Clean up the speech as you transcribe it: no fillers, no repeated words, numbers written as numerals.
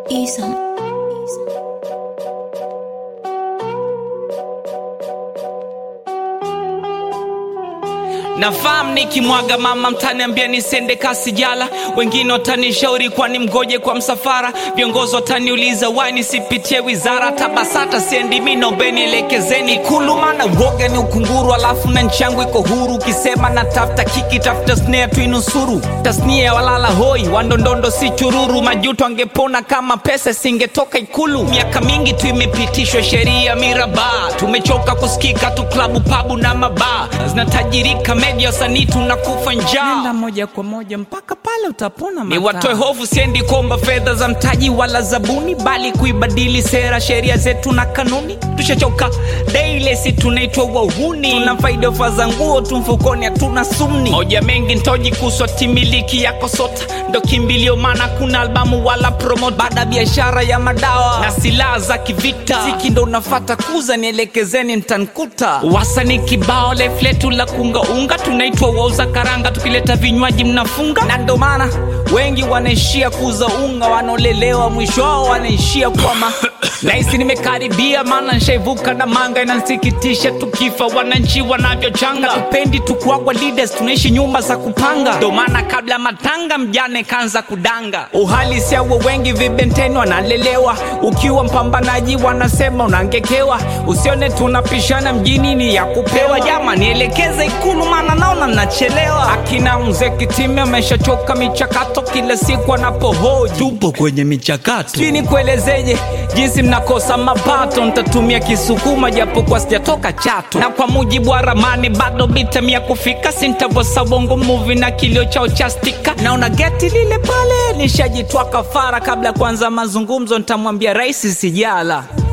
Ethan. Nafahamu nikimwaga mama mtaniambia nisende kasi jala. Wengine watanishauri kwani mgoje kwa msafara. Viongozi wataniuliza why nisipitie wizara. Tabasata siendi mimi naombeni elekezeni Ikulu. Maana uoga ni ukunguru alafu na nchi yangu iko huru. Ukisema natafuta kiki tafuta snare tuinusuru. Tasnia ya walala hoi wandondondo si chururu. Majuto angepona kama pesa singetoka Ikulu. Miaka mingi tu imepitishwa sheria miraba. Tumechoka kusikika tu klabu pabu na maba. Zinatajirika media sanii tunakufa njaa. Nenda moja kwa moja mpaka pale utapona mata. Ni watoe hofu siendi kuomba fedha za mtaji wala zabuni. Bali kuibadili sera sheria zetu na kanuni. Tushachoka daily si tunaitwa wahuni. Tuna faida faza nguo tumfukoni hatuna sumni. Moja mengi ntoji kuswa timiliki yako sota. Ndo kimbilio maana kuna albamu wala promote. Baada biashara ya madawa na silaha za kivita. Siki ndo unafata kuza nielekezeni mtankuta. Wasanii kibao lefletu la kunga unga. Tunaitwa wauza karanga tukileta vinywaji mnafunga. Na ndo maana wengi wanaishia kuuza unga. Wanolelewa mwisho wao wanaishia kwa Naisi nimekaribia maana nshaivuka na manga. Inansikitisha tukifa wananchi wanavyochanga. Tupendi tukuagwa leaders tunaishi nyumba za kupanga. Ndo maana kabla matanga mjane kanza kudanga. Uhalisia wa wengi vibenteni wanalelewa. Ukiwa mpambanaji wanasema unangekewa. Usione tunapishana mjini ni ya kupewa. Jama nielekeze Ikulu maana naona nachelewa. Akina mzee Kitime ameshachoka michakato. Kila siku anapohoji tupo kwenye michakato. Sijui nikuelezeje jinsi mnakosa mapato. Nitatumia Kisukuma japo kwa sijatoka Chato. Na kwa mujibu wa ramani bado bitamia kufika. Sintavosa bongo movie na kilio chao cha stika. Naona geti lile pale nishajitoa kafara. Kabla kwanza mazungumzo nitamwambia rais sijala.